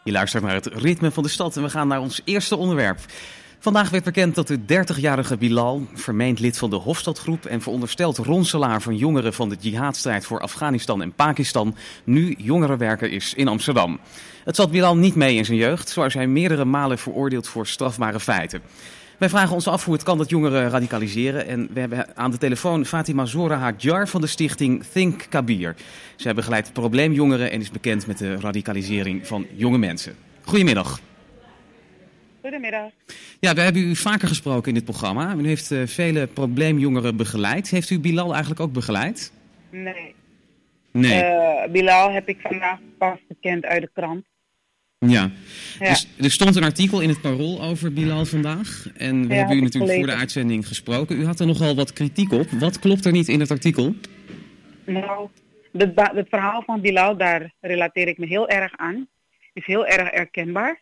Je luistert naar het ritme van de stad en we gaan naar ons eerste onderwerp. Vandaag werd bekend dat de 30-jarige Bilal, vermeend lid van de Hofstadgroep en verondersteld ronselaar van jongeren van de jihadstrijd voor Afghanistan en Pakistan, nu jongerenwerker is in Amsterdam. Het zat Bilal niet mee in zijn jeugd, zo is hij meerdere malen veroordeeld voor strafbare feiten. Wij vragen ons af hoe het kan dat jongeren radicaliseren en we hebben aan de telefoon Fatima Zora Hadjar van de stichting Think Kabir. Zij begeleidt probleemjongeren en is bekend met de radicalisering van jonge mensen. Goedemiddag. Goedemiddag. Ja, we hebben u vaker gesproken in dit programma. U heeft vele probleemjongeren begeleid. Heeft u Bilal eigenlijk ook begeleid? Nee. Bilal heb ik vandaag pas bekend uit de krant. Ja. Dus er stond een artikel in het Parool over Bilal vandaag. En we hebben u natuurlijk voor de uitzending gesproken. U had er nogal wat kritiek op. Wat klopt er niet in het artikel? Nou, het verhaal van Bilal, daar relateer ik me heel erg aan. Is heel erg herkenbaar.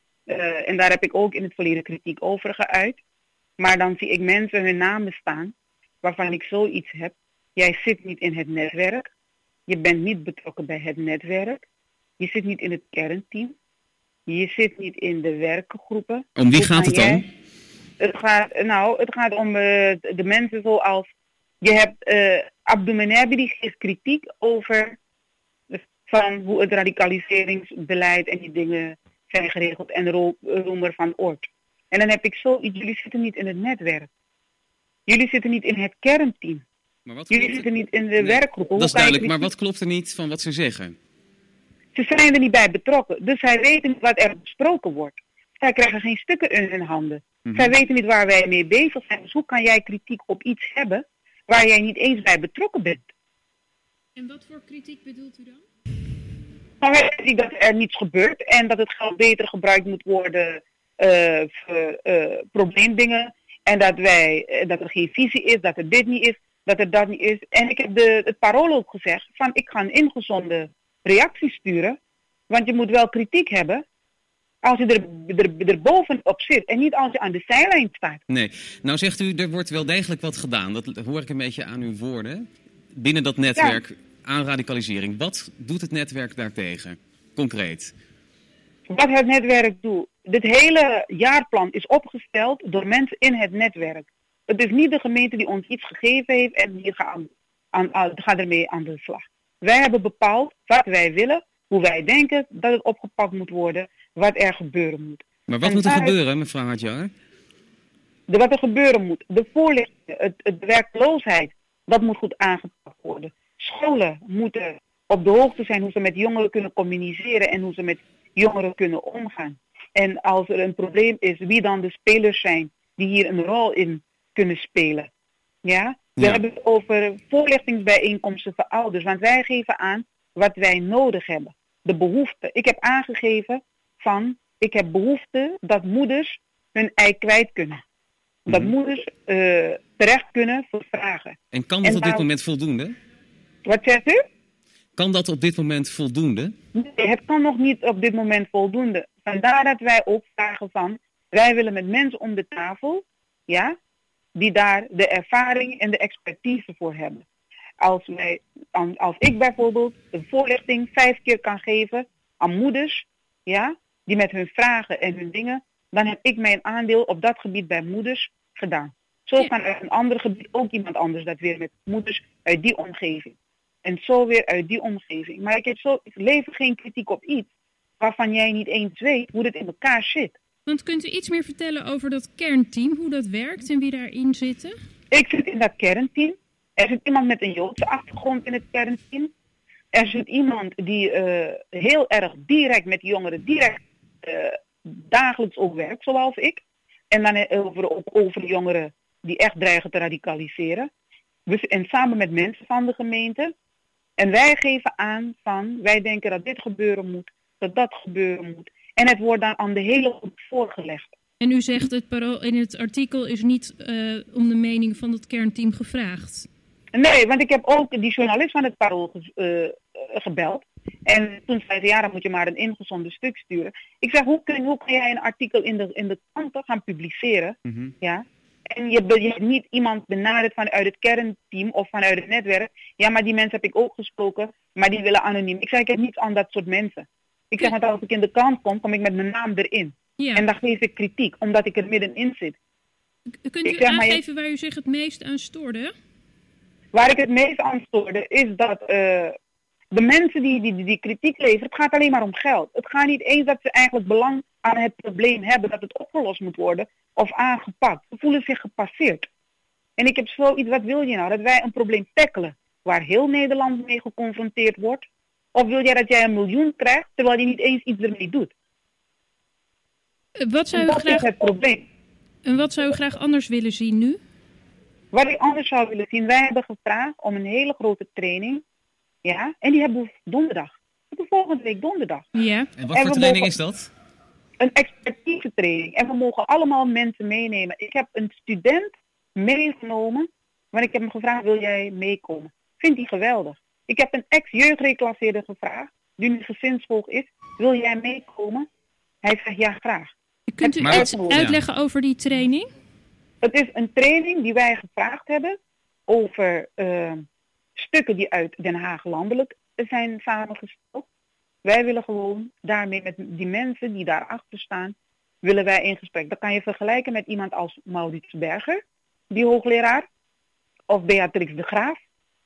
En daar heb ik ook in het verleden kritiek over geuit. Maar dan zie ik mensen hun namen staan waarvan ik zoiets heb. Jij zit niet in het netwerk. Je bent niet betrokken bij het netwerk. Je zit niet in het kernteam. Je zit niet in de werkgroepen. Om wie gaat het dan? Het gaat om de mensen zoals... Je hebt Abdou Menabi, die geeft kritiek over van hoe het radicaliseringsbeleid en die dingen zijn geregeld en Roemer van Oort. En dan heb ik zoiets, jullie zitten niet in het netwerk. Jullie zitten niet in het kernteam. Jullie zitten niet in de werkgroepen. Dat is duidelijk, maar wat klopt er niet van wat ze zeggen? Ze zijn er niet bij betrokken, dus zij weten niet wat er besproken wordt. Zij krijgen geen stukken in hun handen. Zij weten niet waar wij mee bezig zijn. Dus hoe kan jij kritiek op iets hebben waar jij niet eens bij betrokken bent? En wat voor kritiek bedoelt u dan? Nou, dat er niets gebeurt en dat het geld beter gebruikt moet worden voor probleemdingen. En dat er geen visie is, dat er dit niet is, dat er dat niet is. En ik heb het Parool ook gezegd van ik ga een ingezonden reactie sturen. Want je moet wel kritiek hebben als je er bovenop zit en niet als je aan de zijlijn staat. Nee, nou zegt u er wordt wel degelijk wat gedaan. Dat hoor ik een beetje aan uw woorden. Binnen dat netwerk aan radicalisering. Wat doet het netwerk daartegen? Concreet. Wat het netwerk doet. Dit hele jaarplan is opgesteld door mensen in het netwerk. Het is niet de gemeente die ons iets gegeven heeft en die gaat ermee aan de slag. Wij hebben bepaald wat wij willen, hoe wij denken dat het opgepakt moet worden, wat er gebeuren moet. Maar wat moet er gebeuren, mevrouw Hadjar? Wat er gebeuren moet. De voorlichting, de werkloosheid, dat moet goed aangepakt worden. Scholen moeten op de hoogte zijn hoe ze met jongeren kunnen communiceren en hoe ze met jongeren kunnen omgaan. En als er een probleem is, wie dan de spelers zijn die hier een rol in kunnen spelen. Ja? We hebben het over voorlichtingsbijeenkomsten voor ouders, want wij geven aan wat wij nodig hebben. De behoefte. Ik heb aangegeven ik heb behoefte dat moeders hun ei kwijt kunnen. Dat moeders terecht kunnen voor vragen. En kan dat op dit moment voldoende? Wat zegt u? Kan dat op dit moment voldoende? Nee, het kan nog niet op dit moment voldoende. Vandaar dat wij ook vragen van, wij willen met mensen om de tafel, ja, die daar de ervaring en de expertise voor hebben. Als ik bijvoorbeeld de voorlichting 5 keer kan geven aan moeders, ja, die met hun vragen en hun dingen, dan heb ik mijn aandeel op dat gebied bij moeders gedaan. Zo kan uit een ander gebied ook iemand anders dat weer met moeders uit die omgeving. En zo weer uit die omgeving. Maar ik lever geen kritiek op iets waarvan jij niet eens weet hoe het in elkaar zit. Want kunt u iets meer vertellen over dat kernteam, hoe dat werkt en wie daarin zitten? Ik zit in dat kernteam. Er zit iemand met een Joodse achtergrond in het kernteam. Er zit iemand die heel erg direct met jongeren, dagelijks ook werkt, zoals ik. En dan over jongeren die echt dreigen te radicaliseren. En samen met mensen van de gemeente. En wij geven aan van, wij denken dat dit gebeuren moet, dat gebeuren moet. En het wordt dan aan de hele groep voorgelegd. En u zegt het Parool in het artikel is niet om de mening van het kernteam gevraagd. Nee, want ik heb ook die journalist van het Parool gebeld. En toen zei ze, ja, dan moet je maar een ingezonden stuk sturen. Ik zeg, hoe kan jij een artikel in de kranten gaan publiceren? Ja? En je hebt niet iemand benaderd vanuit het kernteam of vanuit het netwerk. Ja, maar die mensen heb ik ook gesproken, maar die willen anoniem. Ik zeg, ik heb niets aan dat soort mensen. Ik zeg altijd, als ik in de krant kom ik met mijn naam erin. Ja. En dan geef ik kritiek, omdat ik er middenin zit. Kunt u aangeven waar u zich het meest aan stoorde? Waar ik het meest aan stoorde is dat de mensen die kritiek leveren, het gaat alleen maar om geld. Het gaat niet eens dat ze eigenlijk belang aan het probleem hebben, dat het opgelost moet worden of aangepakt. Ze voelen zich gepasseerd. En ik heb zoiets, wat wil je nou? Dat wij een probleem tackelen waar heel Nederland mee geconfronteerd wordt? Of wil jij dat jij 1 miljoen krijgt, terwijl je niet eens iets ermee doet? Dat is het probleem. En wat zou u graag anders willen zien nu? Wat ik anders zou willen zien, wij hebben gevraagd om een hele grote training. Ja, en die hebben we donderdag. We hebben volgende week donderdag. Ja. En wat voor training is dat? Een expertise training. En we mogen allemaal mensen meenemen. Ik heb een student meegenomen, want ik heb hem gevraagd, wil jij meekomen? Vindt hij geweldig. Ik heb een ex-jeugdreclasseerder gevraagd, die nu gezinsvolg is. Wil jij meekomen? Hij zegt ja, graag. Kunt u iets uitleggen over die training? Het is een training die wij gevraagd hebben over stukken die uit Den Haag landelijk zijn samengesteld. Wij willen gewoon daarmee met die mensen die daarachter staan, willen wij in gesprek. Dat kan je vergelijken met iemand als Maurits Berger, die hoogleraar, of Beatrix de Graaf.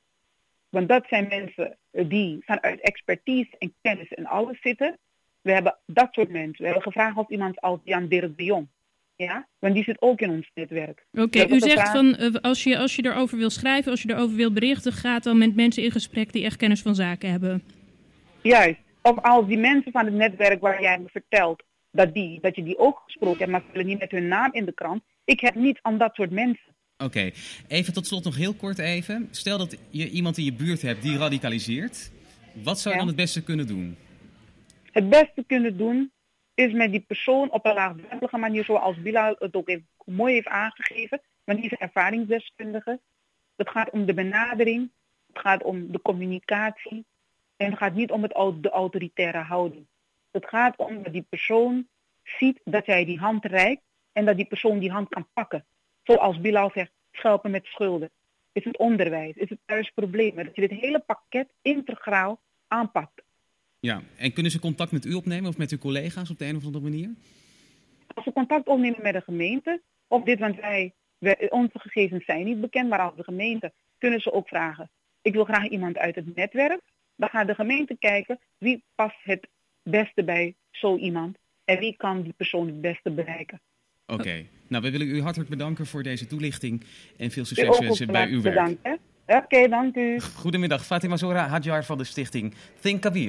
Want dat zijn mensen die vanuit expertise en kennis en alles zitten. We hebben dat soort mensen. We hebben gevraagd of iemand als Jan Dirk de Jong. Ja, want die zit ook in ons netwerk. Oké, u zegt van als je erover wil schrijven, als je erover wil berichten, gaat dan met mensen in gesprek die echt kennis van zaken hebben. Juist. Of als die mensen van het netwerk waar jij me vertelt dat je die ook gesproken hebt, maar ze willen niet met hun naam in de krant. Ik heb niet aan dat soort mensen. Oké, even tot slot nog heel kort even. Stel dat je iemand in je buurt hebt die radicaliseert. Wat zou je dan het beste kunnen doen? Het beste kunnen doen is met die persoon op een laagdrempelige manier, zoals Bilal het ook mooi heeft aangegeven, want die is een ervaringsdeskundige. Het gaat om de benadering, het gaat om de communicatie en het gaat niet om de autoritaire houding. Het gaat om dat die persoon ziet dat jij die hand reikt en dat die persoon die hand kan pakken. Zoals Bilal zegt, schelpen met schulden. Is het onderwijs, is het thuisproblemen, dat je dit hele pakket integraal aanpakt. Ja, en kunnen ze contact met u opnemen of met uw collega's op de een of andere manier? Als ze contact opnemen met de gemeente, of dit, want onze gegevens zijn niet bekend, maar als de gemeente kunnen ze ook vragen. Ik wil graag iemand uit het netwerk. Dan gaat de gemeente kijken wie past het beste bij zo iemand en wie kan die persoon het beste bereiken. Oké. Nou, we willen u hartelijk bedanken voor deze toelichting en veel succes wensen bij uw werk. Oké, dank u. Goedemiddag, Fatima Zora Hadjar van de stichting Think Kabir.